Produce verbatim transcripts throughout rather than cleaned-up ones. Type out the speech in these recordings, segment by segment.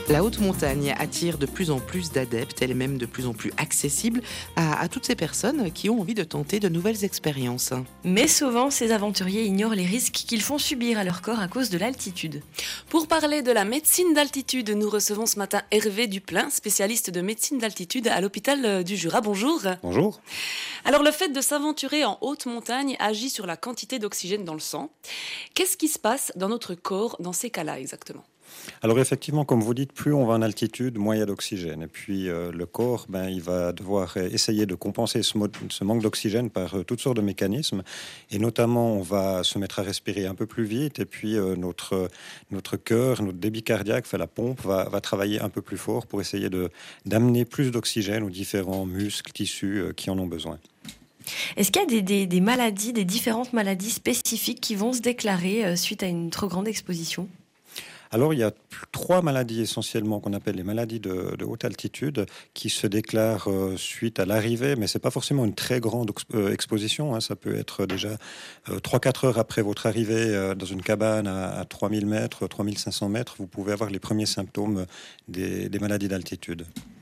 La haute montagne attire de plus en plus d'adeptes, elle est même de plus en plus accessible à, à toutes ces personnes qui ont envie de tenter de nouvelles expériences. Mais souvent, ces aventuriers ignorent les risques qu'ils font subir à leur corps à cause de l'altitude. Pour parler de la médecine d'altitude, nous recevons ce matin Hervé Duplain, spécialiste de médecine d'altitude à l'hôpital du Jura. Bonjour. Bonjour. Alors le fait de s'aventurer en haute montagne agit sur la quantité d'oxygène dans le sang. Qu'est-ce qui se passe dans notre corps dans ces cas-là exactement ? Alors effectivement, comme vous dites, plus on va en altitude, moins il y a d'oxygène. Et puis euh, le corps, ben, il va devoir essayer de compenser ce, mo- ce manque d'oxygène par euh, toutes sortes de mécanismes. Et notamment, on va se mettre à respirer un peu plus vite. Et puis euh, notre, notre cœur, notre débit cardiaque, fait la pompe, va, va travailler un peu plus fort pour essayer de, d'amener plus d'oxygène aux différents muscles, tissus euh, qui en ont besoin. Est-ce qu'il y a des, des, des maladies, des différentes maladies spécifiques qui vont se déclarer euh, suite à une trop grande exposition ? Alors, il y a trois maladies essentiellement qu'on appelle les maladies de, de haute altitude qui se déclarent euh, suite à l'arrivée, mais c'est pas forcément une très grande ex- euh, exposition. Hein. Ça peut être déjà euh, trois à quatre heures après votre arrivée euh, dans une cabane à, à trois mille mètres, trois mille cinq cents mètres, vous pouvez avoir les premiers symptômes des, des maladies d'altitude.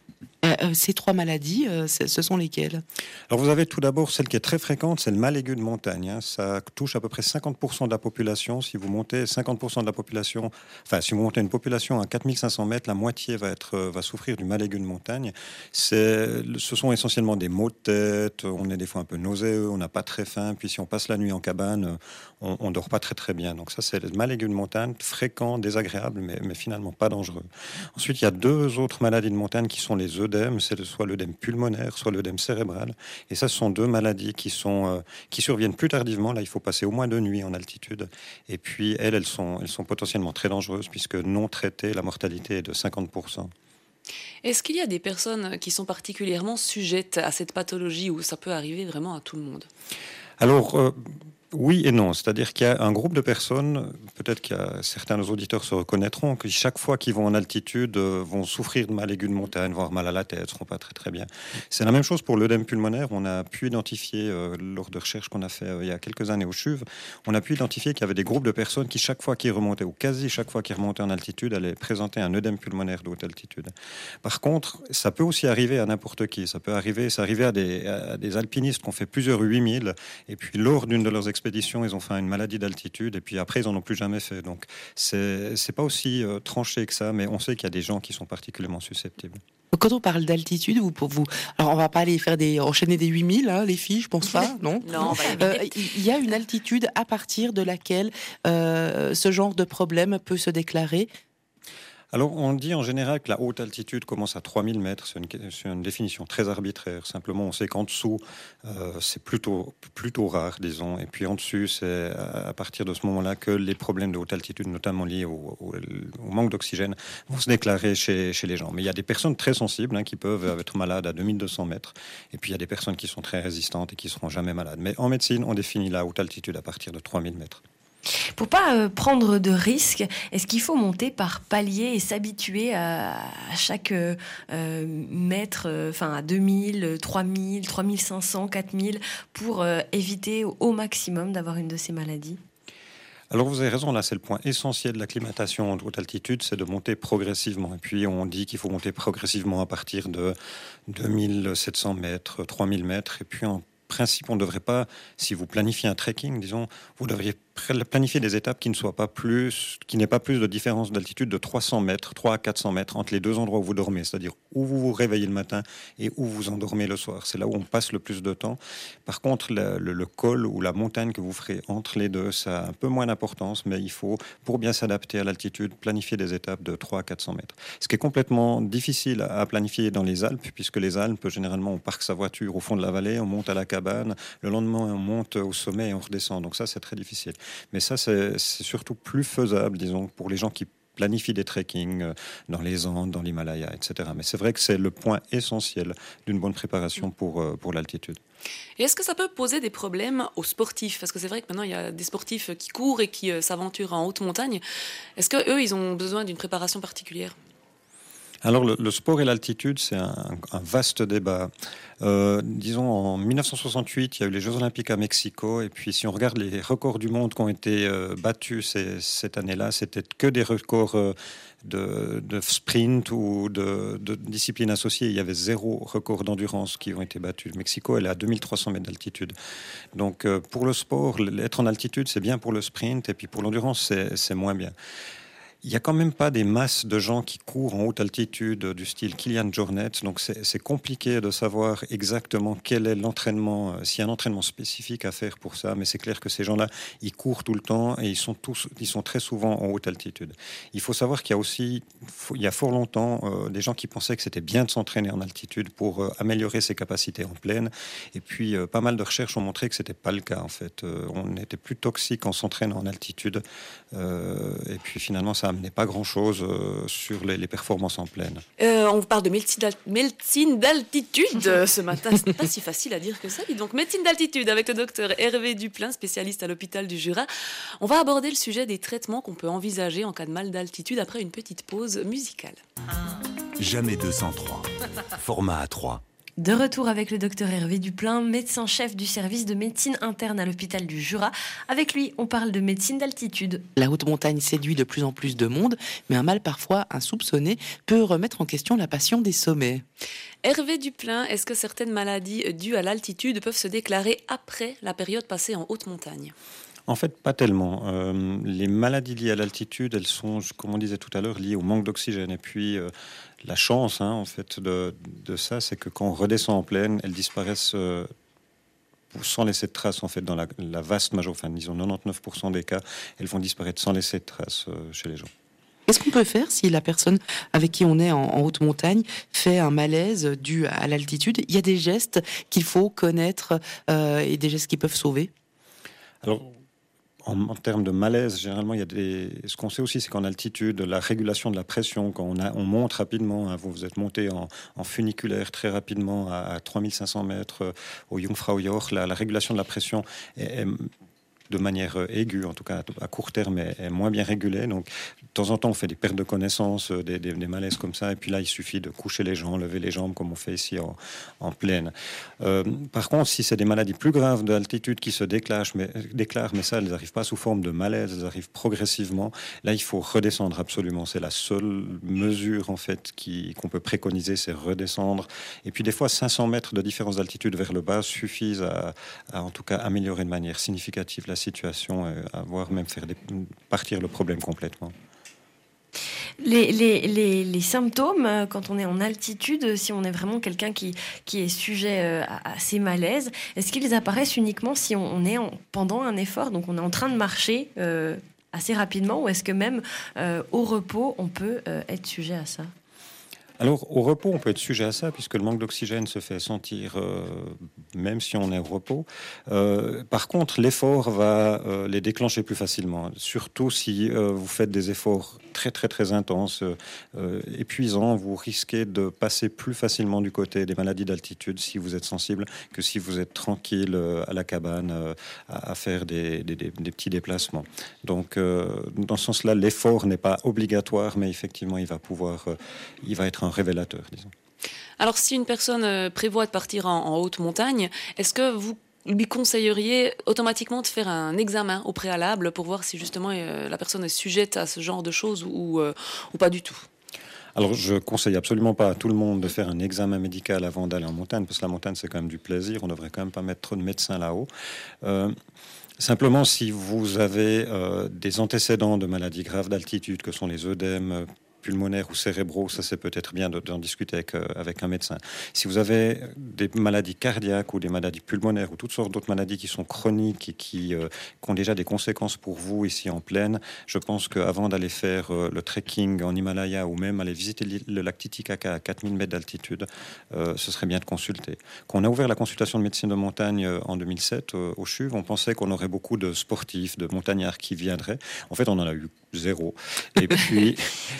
Euh, ces trois maladies, euh, ce sont lesquelles ? Alors vous avez tout d'abord celle qui est très fréquente, c'est le mal aigu de montagne. Hein. Ça touche à peu près cinquante pour cent de la population. Si vous montez cinquante pour cent de la population, enfin si vous montez une population à quatre mille cinq cents mètres, la moitié va être va souffrir du mal aigu de montagne. C'est, ce sont essentiellement des maux de tête. On est des fois un peu nauséeux, on n'a pas très faim. Puis si on passe la nuit en cabane, on, on dort pas très très bien. Donc ça c'est le mal aigu de montagne, fréquent, désagréable, mais, mais finalement pas dangereux. Ensuite il y a deux autres maladies de montagne qui sont les œdèmes. C'est soit l'œdème pulmonaire, soit l'œdème cérébral. Et ça, ce sont deux maladies qui, sont, euh, qui surviennent plus tardivement. Là, il faut passer au moins deux nuits en altitude. Et puis, elles, elles sont, elles sont potentiellement très dangereuses puisque non traitées, la mortalité est de cinquante pour cent. Est-ce qu'il y a des personnes qui sont particulièrement sujettes à cette pathologie où ça peut arriver vraiment à tout le monde ? Alors... Euh, Oui et non, c'est-à-dire qu'il y a un groupe de personnes, peut-être que certains de nos auditeurs se reconnaîtront, qui chaque fois qu'ils vont en altitude euh, vont souffrir de mal aigu de montagne, voire mal à la tête, ne seront pas très très bien. C'est la même chose pour l'œdème pulmonaire. On a pu identifier, euh, lors de recherches qu'on a fait euh, il y a quelques années au CHUV, on a pu identifier qu'il y avait des groupes de personnes qui chaque fois qu'ils remontaient, ou quasi chaque fois qu'ils remontaient en altitude, allaient présenter un œdème pulmonaire de haute altitude. Par contre, ça peut aussi arriver à n'importe qui. Ça peut arriver, ça arrivait à des, à des alpinistes qui ont fait plusieurs huit mille, et puis lors d'une de leurs expéditions, ils ont fait une maladie d'altitude et puis après ils en ont plus jamais fait. Donc c'est c'est pas aussi euh, tranché que ça, mais on sait qu'il y a des gens qui sont particulièrement susceptibles. Quand on parle d'altitude, vous, pour vous, alors on va pas aller faire des enchaîner des huit mille, hein, les filles, je pense pas, non. Non, bah, Euh, il y a une altitude à partir de laquelle euh, ce genre de problème peut se déclarer. Alors, on dit en général que la haute altitude commence à trois mille mètres. C'est une, c'est une définition très arbitraire. Simplement, on sait qu'en dessous, euh, c'est plutôt, plutôt rare, disons. Et puis en dessus, c'est à partir de ce moment-là que les problèmes de haute altitude, notamment liés au, au, au manque d'oxygène, vont se déclarer chez, chez les gens. Mais il y a des personnes très sensibles hein, qui peuvent être malades à deux mille deux cents mètres. Et puis il y a des personnes qui sont très résistantes et qui ne seront jamais malades. Mais en médecine, on définit la haute altitude à partir de trois mille mètres. Pour pas euh, prendre de risques, est-ce qu'il faut monter par paliers et s'habituer à, à chaque euh, mètre, enfin euh, à deux mille, trois mille, trois mille cinq cents, quatre mille, pour euh, éviter au, au maximum d'avoir une de ces maladies ? Alors vous avez raison, là c'est le point essentiel de l'acclimatation en haute altitude, c'est de monter progressivement. Et puis on dit qu'il faut monter progressivement à partir de deux mille sept cents mètres, trois mille mètres, et puis en principe, on ne devrait pas, si vous planifiez un trekking, disons, vous devriez planifier des étapes qui ne soient pas plus, qui n'aient pas plus de différence d'altitude de trois cents mètres, trois à quatre cents mètres entre les deux endroits où vous dormez, c'est-à-dire où vous vous réveillez le matin et où vous endormez le soir. C'est là où on passe le plus de temps. Par contre, le, le, le col ou la montagne que vous ferez entre les deux, ça a un peu moins d'importance, mais il faut, pour bien s'adapter à l'altitude, planifier des étapes de trois à quatre cents mètres. Ce qui est complètement difficile à planifier dans les Alpes, puisque les Alpes, généralement, on parque sa voiture au fond de la vallée, on monte à la cabane, le lendemain, on monte au sommet et on redescend. Donc ça, c'est très difficile. Mais ça, c'est, c'est surtout plus faisable, disons, pour les gens qui planifient des trekkings dans les Andes, dans l'Himalaya, et cetera. Mais c'est vrai que c'est le point essentiel d'une bonne préparation pour, pour l'altitude. Et est-ce que ça peut poser des problèmes aux sportifs ? Parce que c'est vrai que maintenant, il y a des sportifs qui courent et qui euh, s'aventurent en haute montagne. Est-ce qu'eux, ils ont besoin d'une préparation particulière ? Alors le, le sport et l'altitude, c'est un, un vaste débat. Euh, disons en dix-neuf cent soixante-huit, il y a eu les Jeux Olympiques à Mexico, et puis si on regarde les records du monde qui ont été euh, battus ces, cette année-là, c'était que des records euh, de, de sprint ou de, de disciplines associées. Il y avait zéro record d'endurance qui ont été battus. Mexico, elle est à deux mille trois cents mètres d'altitude. Donc euh, pour le sport, être en altitude, c'est bien pour le sprint, et puis pour l'endurance, c'est, c'est moins bien. Il n'y a quand même pas des masses de gens qui courent en haute altitude du style Kilian Jornet, donc c'est, c'est compliqué de savoir exactement quel est l'entraînement, euh, s'il y a un entraînement spécifique à faire pour ça, mais c'est clair que ces gens-là, ils courent tout le temps et ils sont, tous, ils sont très souvent en haute altitude. Il faut savoir qu'il y a aussi, il y a fort longtemps, euh, des gens qui pensaient que c'était bien de s'entraîner en altitude pour euh, améliorer ses capacités en plaine, et puis euh, pas mal de recherches ont montré que ce n'était pas le cas en fait. Euh, on était plus toxique en s'entraînant en altitude, euh, et puis finalement ça a n'est pas grand-chose euh, sur les, les performances en plaine. Euh, on parle de médecine, d'al- médecine d'altitude euh, ce matin. C'est pas si facile à dire que ça. Dis donc, médecine d'altitude avec le docteur Hervé Duplain, spécialiste à l'hôpital du Jura. On va aborder le sujet des traitements qu'on peut envisager en cas de mal d'altitude après une petite pause musicale. Jamais deux cent trois. Format A trois. De retour avec le docteur Hervé Duplain, médecin-chef du service de médecine interne à l'hôpital du Jura. Avec lui, on parle de médecine d'altitude. La haute montagne séduit de plus en plus de monde, mais un mal parfois insoupçonné peut remettre en question la passion des sommets. Hervé Duplain, est-ce que certaines maladies dues à l'altitude peuvent se déclarer après la période passée en haute montagne ? En fait, pas tellement. Euh, les maladies liées à l'altitude, elles sont, comme on disait tout à l'heure, liées au manque d'oxygène. Et puis, euh, la chance, hein, en fait, de, de ça, c'est que quand on redescend en plaine, elles disparaissent euh, sans laisser de traces, en fait, dans la, la vaste majorité, enfin, disons quatre-vingt-dix-neuf pour cent des cas, elles vont disparaître sans laisser de traces euh, chez les gens. Qu'est-ce qu'on peut faire si la personne avec qui on est en, en haute montagne fait un malaise dû à l'altitude ? Il y a des gestes qu'il faut connaître euh, et des gestes qui peuvent sauver ? Alors, En, en termes de malaise, généralement, il y a des. Ce qu'on sait aussi, c'est qu'en altitude, la régulation de la pression, quand on, a, on monte rapidement, hein, vous, vous êtes monté en, en funiculaire très rapidement à, à trois mille cinq cents mètres euh, au Jungfraujoch, la, la régulation de la pression est, est de manière aiguë, en tout cas à court terme, est, est moins bien régulée. Donc, de temps en temps, on fait des pertes de connaissance, des, des, des malaises comme ça. Et puis là, il suffit de coucher les gens, lever les jambes, comme on fait ici en, en plaine. Euh, par contre, si c'est des maladies plus graves d'altitude qui se déclarent, mais, déclarent, mais ça, elles n'arrivent pas sous forme de malaise, elles arrivent progressivement. Là, il faut redescendre absolument. C'est la seule mesure, en fait, qui, qu'on peut préconiser, c'est redescendre. Et puis, des fois, cinq cents mètres de différence d'altitude vers le bas suffisent à, à, en tout cas, améliorer de manière significative la situation, et à voire même faire des, partir le problème complètement. Les, les, les, les symptômes, quand on est en altitude, si on est vraiment quelqu'un qui, qui est sujet à, à ces malaises, est-ce qu'ils apparaissent uniquement si on, on est en, pendant un effort, donc on est en train de marcher euh, assez rapidement, ou est-ce que même euh, au repos, on peut euh, être sujet à ça ? Alors, au repos, on peut être sujet à ça, puisque le manque d'oxygène se fait sentir euh, même si on est au repos. Euh, par contre, l'effort va euh, les déclencher plus facilement, surtout si euh, vous faites des efforts très, très, très intenses, euh, épuisants. Vous risquez de passer plus facilement du côté des maladies d'altitude si vous êtes sensible que si vous êtes tranquille euh, à la cabane euh, à, à faire des, des, des, des petits déplacements. Donc, euh, dans ce sens-là, l'effort n'est pas obligatoire, mais effectivement, il va pouvoir, euh, il va être un révélateur, disons. Alors, si une personne prévoit de partir en, en haute montagne, est-ce que vous lui conseilleriez automatiquement de faire un examen au préalable pour voir si justement euh, la personne est sujette à ce genre de choses ou, euh, ou pas du tout ? Alors, je conseille absolument pas à tout le monde de faire un examen médical avant d'aller en montagne, parce que la montagne, c'est quand même du plaisir. On devrait quand même pas mettre trop de médecins là-haut. Euh, Simplement, si vous avez euh, des antécédents de maladies graves d'altitude, que sont les œdèmes pulmonaires ou cérébraux, ça c'est peut-être bien d'en discuter avec, euh, avec un médecin. Si vous avez des maladies cardiaques ou des maladies pulmonaires ou toutes sortes d'autres maladies qui sont chroniques et qui, euh, qui ont déjà des conséquences pour vous ici en plaine, je pense qu'avant d'aller faire euh, le trekking en Himalaya ou même aller visiter le lac Titicaca à quatre mille mètres d'altitude, euh, ce serait bien de consulter. Quand on a ouvert la consultation de médecine de montagne euh, en deux mille sept euh, au CHUV, on pensait qu'on aurait beaucoup de sportifs, de montagnards qui viendraient. En fait, on en a eu zéro. Et puis,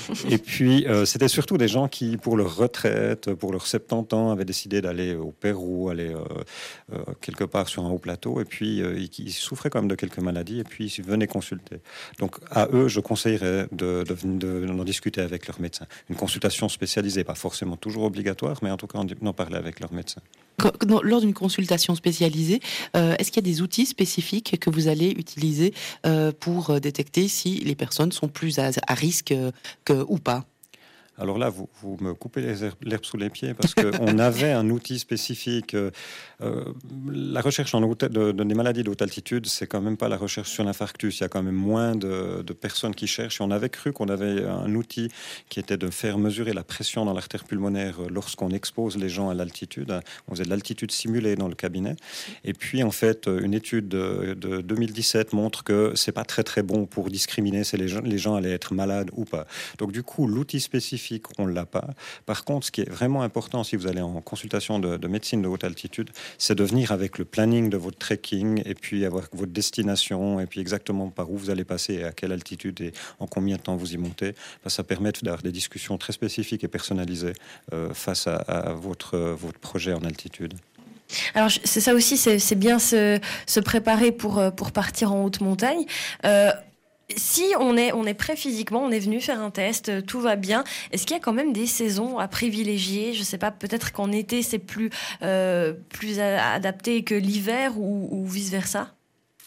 Et puis, euh, c'était surtout des gens qui, pour leur retraite, pour leurs soixante-dix ans, avaient décidé d'aller au Pérou, aller euh, euh, quelque part sur un haut plateau, et puis euh, ils, ils souffraient quand même de quelques maladies, et puis ils venaient consulter. Donc, à eux, je conseillerais de, de, de, d'en discuter avec leur médecin. Une consultation spécialisée, pas forcément toujours obligatoire, mais en tout cas, d'en parler avec leur médecin. Lors d'une consultation spécialisée, euh, est-ce qu'il y a des outils spécifiques que vous allez utiliser euh, pour détecter si les personnes sont plus à, à risque euh, que, ou pas ? Alors là, vous, vous me coupez les herbes, l'herbe sous les pieds parce qu'on avait un outil spécifique. Euh, la recherche en haute, de, de, des maladies de haute altitude, c'est quand même pas la recherche sur l'infarctus. Il y a quand même moins de, de personnes qui cherchent. Et on avait cru qu'on avait un outil qui était de faire mesurer la pression dans l'artère pulmonaire lorsqu'on expose les gens à l'altitude. On faisait de l'altitude simulée dans le cabinet. Et puis, en fait, une étude de, de deux mille dix-sept montre que c'est pas très très bon pour discriminer si les gens, les gens allaient être malades ou pas. Donc, du coup, l'outil spécifique, on ne l'a pas. Par contre, ce qui est vraiment important si vous allez en consultation de, de médecine de haute altitude, c'est de venir avec le planning de votre trekking et puis avoir votre destination et puis exactement par où vous allez passer et à quelle altitude et en combien de temps vous y montez. Ça permet d'avoir des discussions très spécifiques et personnalisées euh, face à, à votre, votre projet en altitude. Alors c'est ça aussi, c'est, c'est bien se, se préparer pour, pour partir en haute montagne. Euh, Si on est, on est prêt physiquement, on est venu faire un test, tout va bien, est-ce qu'il y a quand même des saisons à privilégier ? Je ne sais pas, peut-être qu'en été c'est plus, euh, plus adapté que l'hiver ou, ou vice-versa ?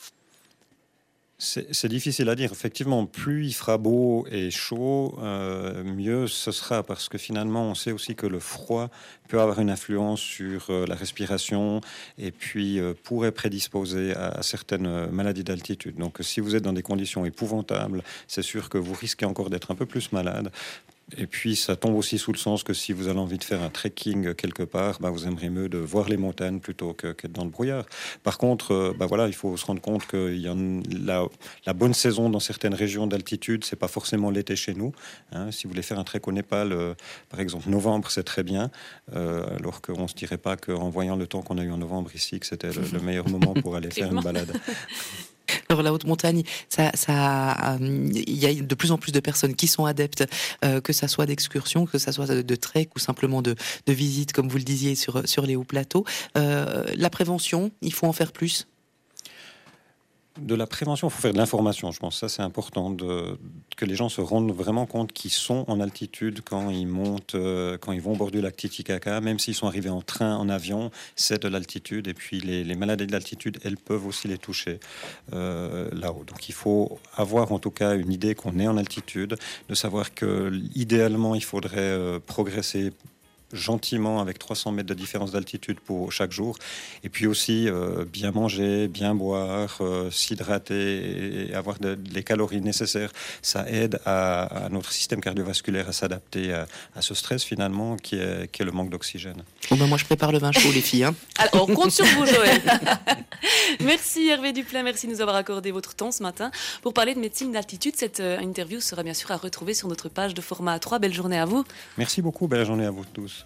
C'est, c'est difficile à dire. Effectivement, plus il fera beau et chaud, euh, mieux ce sera, parce que finalement, on sait aussi que le froid peut avoir une influence sur euh, la respiration et puis euh, pourrait prédisposer à, à certaines maladies d'altitude. Donc, si vous êtes dans des conditions épouvantables, c'est sûr que vous risquez encore d'être un peu plus malade. Et puis, ça tombe aussi sous le sens que si vous avez envie de faire un trekking quelque part, bah, vous aimeriez mieux de voir les montagnes plutôt que, qu'être dans le brouillard. Par contre, euh, bah, voilà, il faut se rendre compte que y a une, la, la bonne saison dans certaines régions d'altitude, c'est pas forcément l'été chez nous. Hein. Si vous voulez faire un trek au Népal, euh, par exemple, novembre, c'est très bien, euh, alors qu'on ne se dirait pas qu'en voyant le temps qu'on a eu en novembre ici, que c'était le, le meilleur moment pour aller faire une balade. Alors la haute montagne, ça, ça, euh, il y a de plus en plus de personnes qui sont adeptes, euh, que ça soit d'excursions, que ça soit de, de trek ou simplement de, de visites, comme vous le disiez, sur, sur les hauts plateaux. Euh, la prévention, il faut en faire plus. De la prévention, il faut faire de l'information, je pense. Ça, c'est important de, que les gens se rendent vraiment compte qu'ils sont en altitude quand ils montent, euh, quand ils vont au bord du lac Titicaca, même s'ils sont arrivés en train, en avion, c'est de l'altitude. Et puis, les, les maladies de l'altitude, elles peuvent aussi les toucher euh, là-haut. Donc, il faut avoir en tout cas une idée qu'on est en altitude, de savoir que idéalement, il faudrait euh, progresser gentiment avec trois cents mètres de différence d'altitude pour chaque jour, et puis aussi euh, bien manger, bien boire, euh, s'hydrater et avoir de, de, les calories nécessaires. Ça aide à, à notre système cardiovasculaire à s'adapter à, à ce stress finalement qui est, qui est le manque d'oxygène. Bon ben moi je prépare le vin chaud les filles. Hein. Alors on compte sur vous Joël. Merci Hervé Duplain, merci de nous avoir accordé votre temps ce matin pour parler de médecine d'altitude. Cette euh, interview sera bien sûr à retrouver sur notre page de format A trois. Belle journée à vous. Merci beaucoup, belle journée à vous tous.